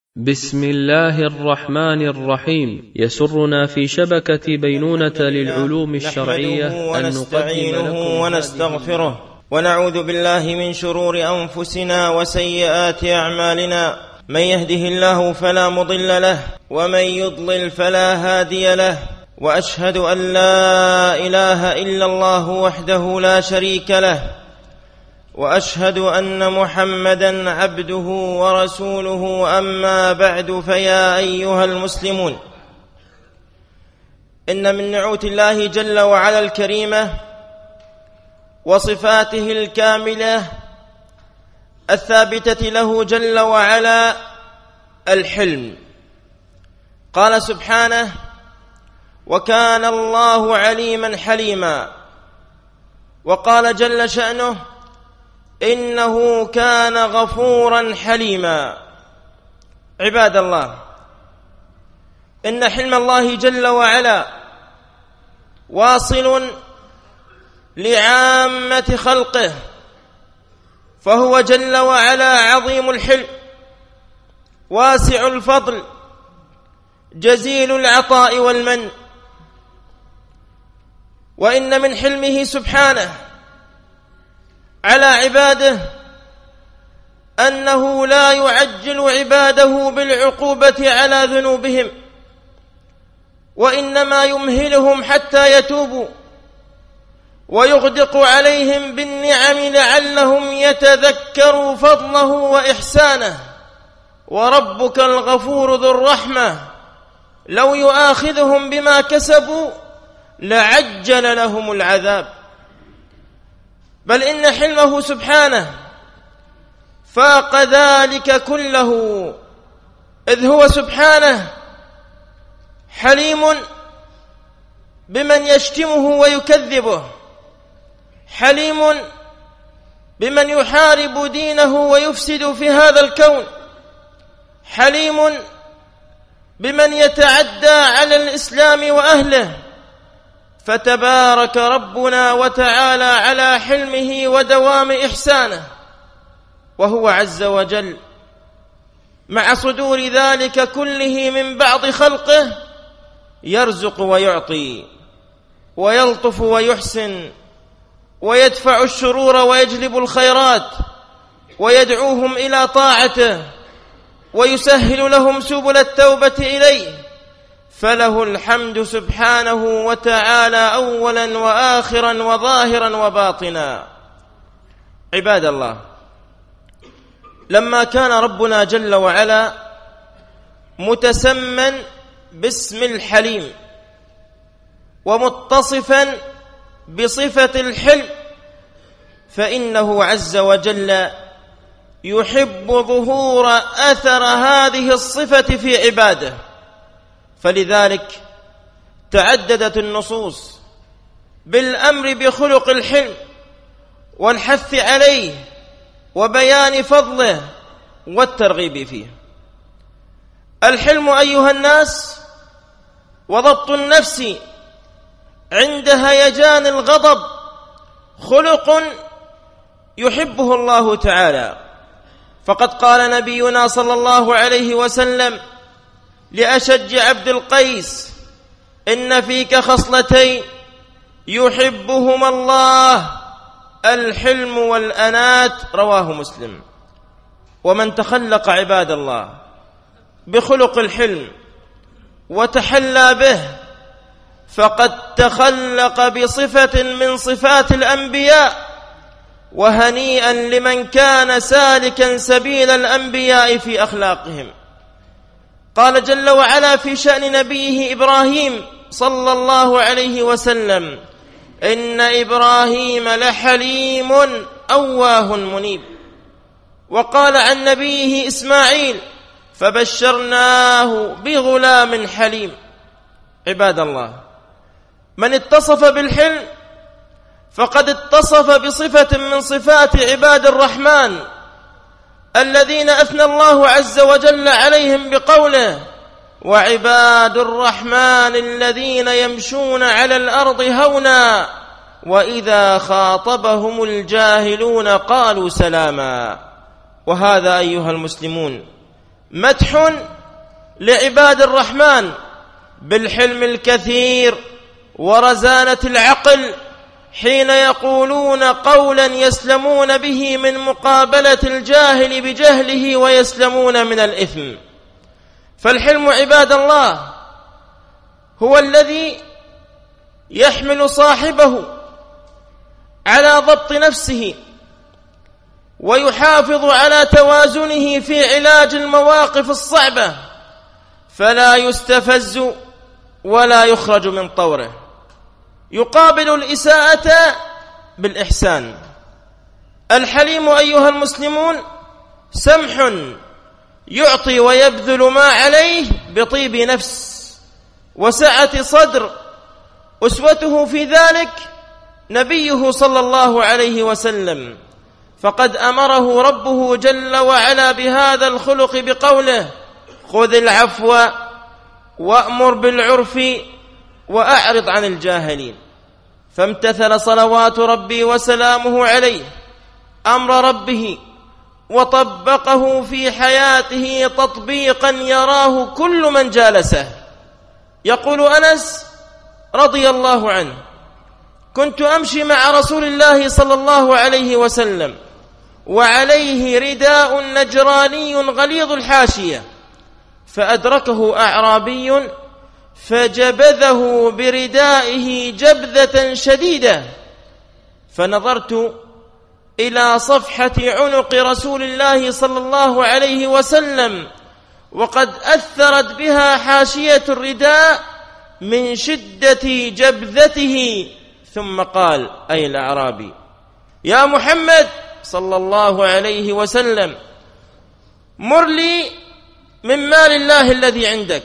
بسم الله الرحمن الرحيم. يسرنا في شبكة بينونة للعلوم الشرعية أن نقدم لكم ونستغفره ونعوذ بالله من شرور أنفسنا وسيئات أعمالنا. من يهده الله فلا مضل له ومن يضلل فلا هادي له، وأشهد أن لا إله إلا الله وحده لا شريك له، وأشهد أن محمدًا عبده ورسوله. أما بعد، فيا أيها المسلمون، إن من نعوت الله جل وعلا الكريمة وصفاته الكاملة الثابتة له جل وعلا الحلم. قال سبحانه: وكان الله عليما حليما. وقال جل شأنه: إنه كان غفورا حليما. عباد الله، إن حلم الله جل وعلا واصل لعامة خلقه، فهو جل وعلا عظيم الحلم، واسع الفضل، جزيل العطاء والمن. وإن من حلمه سبحانه على عباده أنه لا يعجل عباده بالعقوبة على ذنوبهم، وإنما يمهلهم حتى يتوبوا، ويغدق عليهم بالنعم لعلهم يتذكروا فضله وإحسانه. وربك الغفور ذو الرحمة، لو يؤاخذهم بما كسبوا لعجل لهم العذاب. بل إن حلمه سبحانه فاق ذلك كله، إذ هو سبحانه حليم بمن يشتمه ويكذبه، حليم بمن يحارب دينه ويفسد في هذا الكون، حليم بمن يتعدى على الإسلام وأهله. فتبارك ربنا وتعالى على حلمه ودوام إحسانه، وهو عز وجل مع صدور ذلك كله من بعض خلقه يرزق ويعطي، ويلطف ويحسن، ويدفع الشرور ويجلب الخيرات، ويدعوهم إلى طاعته، ويسهل لهم سبل التوبة إليه. فله الحمد سبحانه وتعالى أولا وآخرا وظاهرا وباطنا. عباد الله، لما كان ربنا جل وعلا متسمًا باسم الحليم ومتصفًا بصفة الحلم، فإنه عز وجل يحب ظهور أثر هذه الصفة في عباده. فلذلك تعددت النصوص بالأمر بخلق الحلم والحث عليه وبيان فضله والترغيب فيه. الحلم أيها الناس وضبط النفس عند هيجان الغضب خلق يحبه الله تعالى، فقد قال نبينا صلى الله عليه وسلم لأشج عبد القيس: إن فيك خصلتين يحبهما الله، الحلم والأنات. رواه مسلم. ومن تخلق عباد الله بخلق الحلم وتحلى به فقد تخلق بصفة من صفات الأنبياء، وهنيئا لمن كان سالكا سبيل الأنبياء في أخلاقهم. قال جل وعلا في شأن نبيه إبراهيم صلى الله عليه وسلم: إن إبراهيم لحليم أواه منيب. وقال عن نبيه إسماعيل: فبشرناه بغلام حليم. عباد الله، من اتصف بالحلم فقد اتصف بصفة من صفات عباد الرحمن الذين أثنى الله عز وجل عليهم بقوله: وعباد الرحمن الذين يمشون على الأرض هونا وإذا خاطبهم الجاهلون قالوا سلاما. وهذا أيها المسلمون مدح لعباد الرحمن بالحلم الكثير ورزانة العقل حين يقولون قولا يسلمون به من مقابلة الجاهل بجهله ويسلمون من الإثم. فالحلم عباد الله هو الذي يحمل صاحبه على ضبط نفسه ويحافظ على توازنه في علاج المواقف الصعبة، فلا يستفز ولا يخرج من طوره، يقابل الإساءة بالإحسان. الحليم أيها المسلمون سمح يعطي ويبذل ما عليه بطيب نفس وسعة صدر. أسوته في ذلك نبيه صلى الله عليه وسلم، فقد أمره ربه جل وعلا بهذا الخلق بقوله: خذ العفو وأمر بالعرف وأعرض عن الجاهلين. فامتثل صلوات ربي وسلامه عليه أمر ربه وطبقه في حياته تطبيقا يراه كل من جالسه. يقول أنس رضي الله عنه: كنت أمشي مع رسول الله صلى الله عليه وسلم وعليه رداء نجراني غليظ الحاشية، فأدركه أعرابي فجبذه بردائه جبذة شديدة، فنظرت إلى صفحة عنق رسول الله صلى الله عليه وسلم وقد أثرت بها حاشية الرداء من شدة جبذته، ثم قال أي الأعرابي: يا محمد صلى الله عليه وسلم، مر لي من مال الله الذي عندك.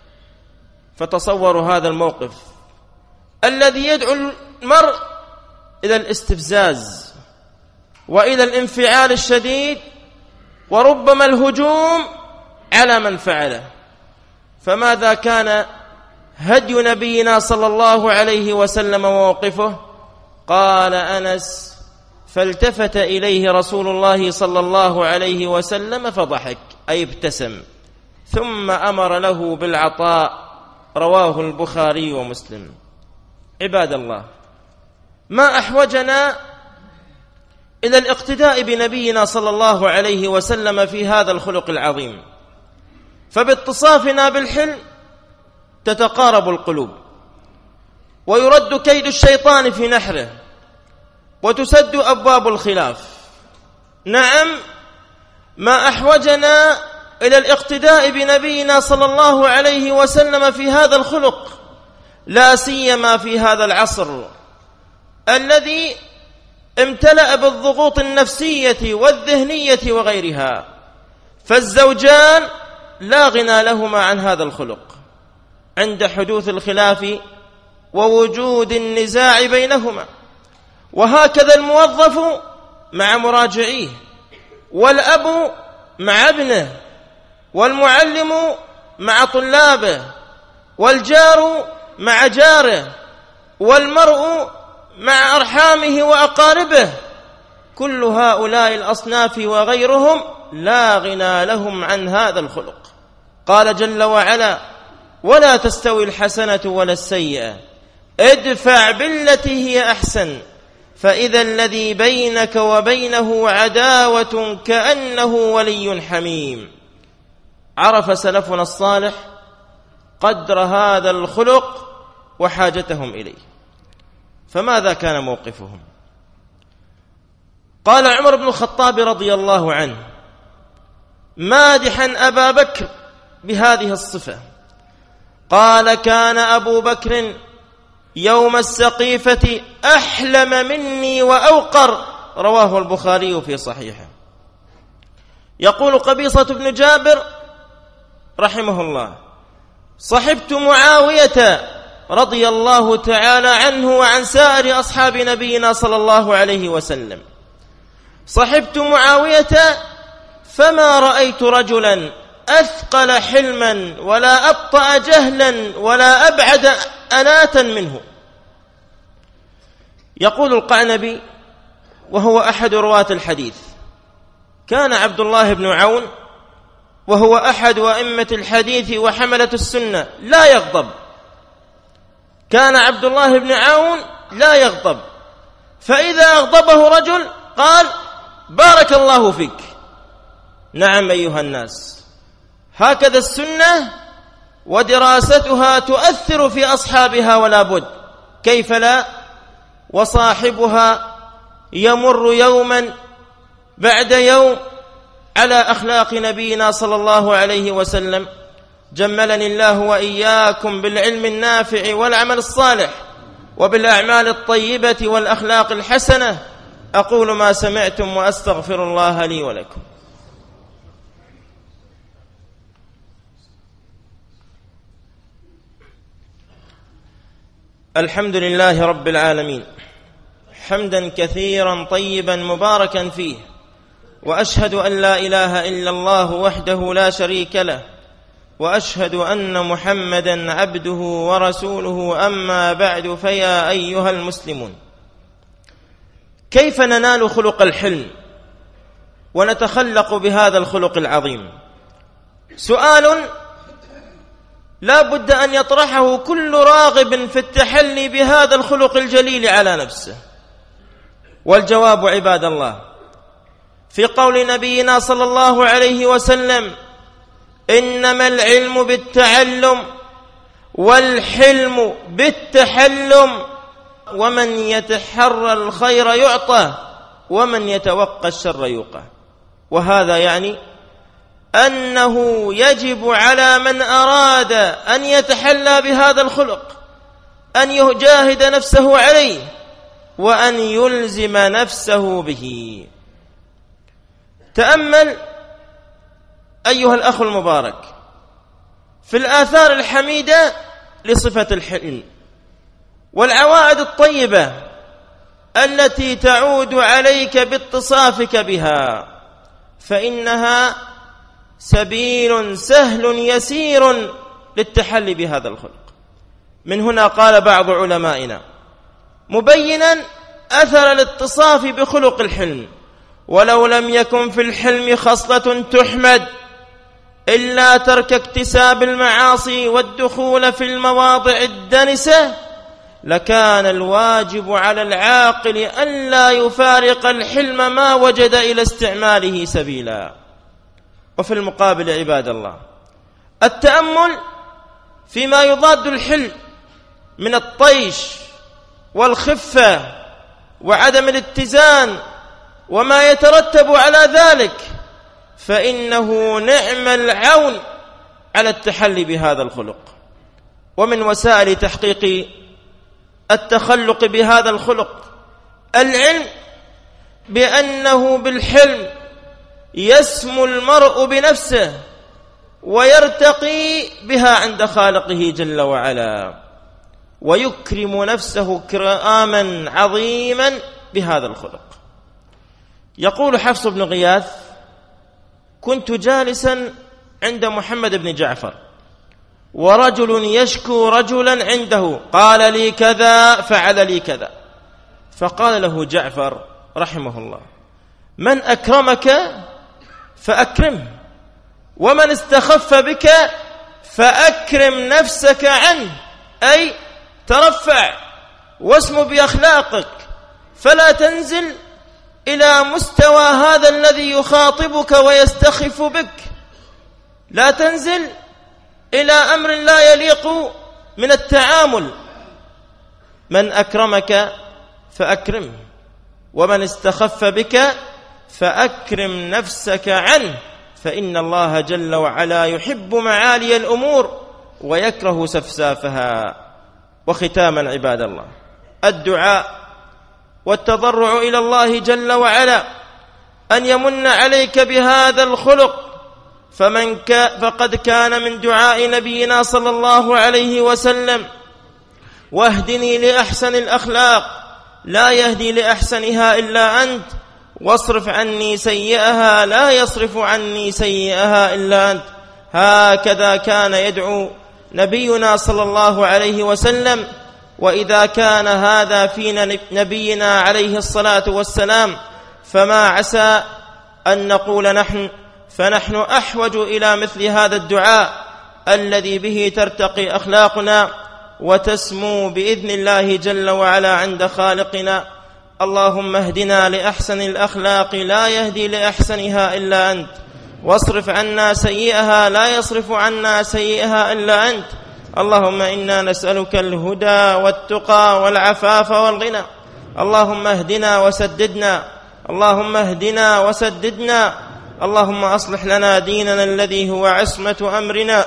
فتصوروا هذا الموقف الذي يدعو المرء إلى الاستفزاز وإلى الانفعال الشديد وربما الهجوم على من فعله. فماذا كان هدي نبينا صلى الله عليه وسلم وموقفه؟ قال أنس: فالتفت إليه رسول الله صلى الله عليه وسلم فضحك، أي ابتسم، ثم أمر له بالعطاء. رواه البخاري ومسلم. عباد الله، ما أحوجنا إلى الاقتداء بنبينا صلى الله عليه وسلم في هذا الخلق العظيم، فباتصافنا بالحلم تتقارب القلوب ويرد كيد الشيطان في نحره وتسد أبواب الخلاف. نعم، ما أحوجنا إلى الاقتداء بنبينا صلى الله عليه وسلم في هذا الخلق، لا سيما في هذا العصر الذي امتلأ بالضغوط النفسية والذهنية وغيرها، فالزوجان لا غنى لهما عن هذا الخلق عند حدوث الخلاف ووجود النزاع بينهما، وهكذا الموظف مع مراجعيه، والأب مع ابنه، والمعلم مع طلابه، والجار مع جاره، والمرء مع أرحامه وأقاربه. كل هؤلاء الأصناف وغيرهم لا غنى لهم عن هذا الخلق. قال جل وعلا: ولا تستوي الحسنة ولا السيئة ادفع بالتي هي أحسن فإذا الذي بينك وبينه عداوة كأنه ولي حميم. عرف سلفنا الصالح قدر هذا الخلق وحاجتهم إليه، فماذا كان موقفهم؟ قال عمر بن الخطاب رضي الله عنه مادحا أبا بكر بهذه الصفة، قال: كان أبو بكر يوم السقيفة أحلم مني وأوقر. رواه البخاري في صحيحه. يقول قبيصة بن جابر رحمه الله: صحبت معاوية رضي الله تعالى عنه وعن سائر أصحاب نبينا صلى الله عليه وسلم. صحبت معاوية فما رأيت رجلا أثقل حلما ولا أبطأ جهلا ولا أبعد أناتا منه. يقول القعنبي وهو أحد رواة الحديث: كان عبد الله بن عون وهو أحد أئمة الحديث وحملة السنة لا يغضب. كان عبد الله بن عون لا يغضب، فإذا أغضبه رجل قال بارك الله فيك. نعم أيها الناس، هكذا السنة ودراستها تؤثر في أصحابها ولا بد، كيف لا؟ وصاحبها يمر يوما بعد يوم على أخلاق نبينا صلى الله عليه وسلم. جملني الله وإياكم بالعلم النافع والعمل الصالح وبالأعمال الطيبة والأخلاق الحسنة. أقول ما سمعتم وأستغفر الله لي ولكم. الحمد لله رب العالمين، حمدا كثيرا طيبا مباركا فيه، وأشهد أن لا إله إلا الله وحده لا شريك له، وأشهد أن محمدا عبده ورسوله. أما بعد، فيا أيها المسلمون، كيف ننال خلق الحلم ونتخلق بهذا الخلق العظيم؟ سؤال لا بد أن يطرحه كل راغب في التحلي بهذا الخلق الجليل على نفسه. والجواب عباد الله في قول نبينا صلى الله عليه وسلم: إنما العلم بالتعلم والحلم بالتحلم، ومن يتحرى الخير يعطى ومن يتوقى الشر يوقى. وهذا يعني أنه يجب على من أراد أن يتحلى بهذا الخلق أن يجاهد نفسه عليه وأن يلزم نفسه به. تأمل أيها الأخ المبارك في الآثار الحميدة لصفة الحلم والعوائد الطيبة التي تعود عليك باتصافك بها، فإنها سبيل سهل يسير للتحلي بهذا الخلق. من هنا قال بعض علمائنا مبينا أثر الاتصاف بخلق الحلم: ولو لم يكن في الحلم خصلة تحمد إلا ترك اكتساب المعاصي والدخول في المواضع الدنسة، لكان الواجب على العاقل أن لا يفارق الحلم ما وجد إلى استعماله سبيلا. وفي المقابل عباد الله، التأمل فيما يضاد الحلم من الطيش والخفة وعدم الاتزان وما يترتب على ذلك، فإنه نعم العون على التحلي بهذا الخلق. ومن وسائل تحقيق التخلق بهذا الخلق العلم بأنه بالحلم يسمو المرء بنفسه ويرتقي بها عند خالقه جل وعلا، ويكرم نفسه كراما عظيما بهذا الخلق. يقول حفص بن غياث: كنت جالسا عند محمد بن جعفر، ورجل يشكو رجلا عنده، قال لي كذا فعل لي كذا. فقال له جعفر رحمه الله: من أكرمك فأكرمه، ومن استخف بك فأكرم نفسك عنه، أي ترفع واسم بأخلاقك، فلا تنزل إلى مستوى هذا الذي يخاطبك ويستخف بك، لا تنزل إلى أمر لا يليق من التعامل. من أكرمك فأكرمه، ومن استخف بك فأكرم نفسك عنه، فإن الله جل وعلا يحب معالي الأمور ويكره سفسافها. وختاما عباد الله، الدعاء والتضرع إلى الله جل وعلا أن يمن عليك بهذا الخلق، فقد كان من دعاء نبينا صلى الله عليه وسلم: واهدني لأحسن الأخلاق لا يهدي لأحسنها إلا أنت، واصرف عني سيئها لا يصرف عني سيئها إلا أنت. هكذا كان يدعو نبينا صلى الله عليه وسلم. وإذا كان هذا في نبينا عليه الصلاة والسلام، فما عسى أن نقول نحن فنحن أحوج إلى مثل هذا الدعاء الذي به ترتقي أخلاقنا وتسمو بإذن الله جل وعلا عند خالقنا. اللهم اهدنا لأحسن الأخلاق لا يهدي لأحسنها إلا أنت، واصرف عنا سيئها لا يصرف عنا سيئها إلا أنت. اللهم إنا نسألك الهدى والتقى والعفاف والغنى. اللهم اهدنا وسددنا، اللهم اهدنا وسددنا. اللهم أصلح لنا ديننا الذي هو عصمة أمرنا،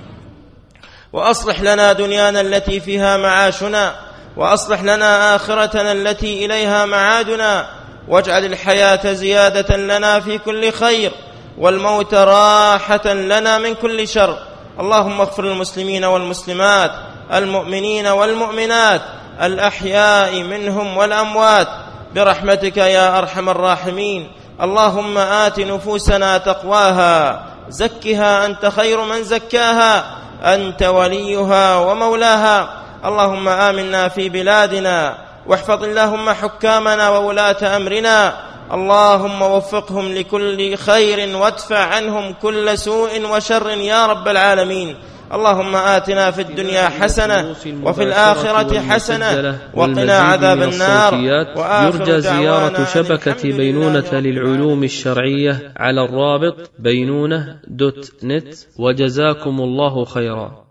وأصلح لنا دنيانا التي فيها معاشنا، وأصلح لنا آخرتنا التي إليها معادنا، واجعل الحياة زيادة لنا في كل خير، والموت راحة لنا من كل شر. اللهم اغفر للمسلمين والمسلمات، المؤمنين والمؤمنات، الأحياء منهم والأموات، برحمتك يا أرحم الراحمين. اللهم آت نفوسنا تقواها، زكها أنت خير من زكاها، أنت وليها ومولاها. اللهم آمنا في بلادنا، واحفظ اللهم حكامنا وولاة أمرنا. اللهم وفقهم لكل خير، وادفع عنهم كل سوء وشر يا رب العالمين. اللهم آتنا في الدنيا حسنة وفي الآخرة حسنة وقنا عذاب النار. يرجى زيارة شبكة بينونة للعلوم الشرعية على الرابط بينونة.net. وجزاكم الله خيرا.